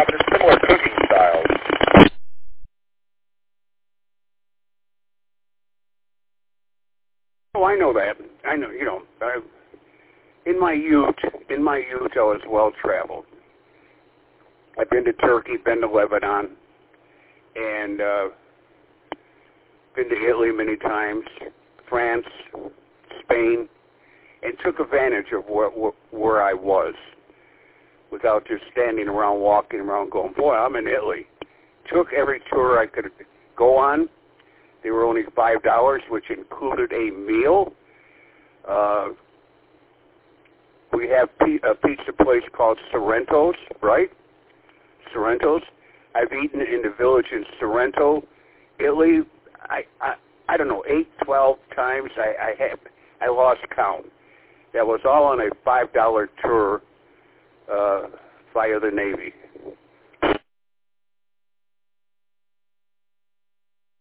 there's similar cooking styles. Oh, I know that. I know, in my youth, I was well-traveled. I've been to Turkey, been to Lebanon, and been to Italy many times, France, Spain, and took advantage of where I was without just standing around, walking around going, boy, I'm in Italy. Took every tour I could go on. They were only $5, which included a meal. We have a pizza place called Sorrento's, right? Sorrento's. I've eaten in the village in Sorrento, Italy. I don't know, 8, 12 times. I lost count. That was all on a $5 tour via the Navy.